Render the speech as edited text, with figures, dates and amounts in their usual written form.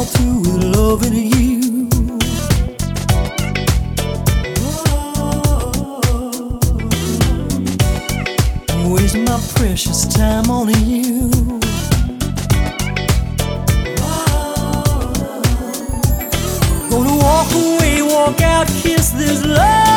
through with loving you. Waste my precious time on you. Gonna walk away, walk out, kiss this love.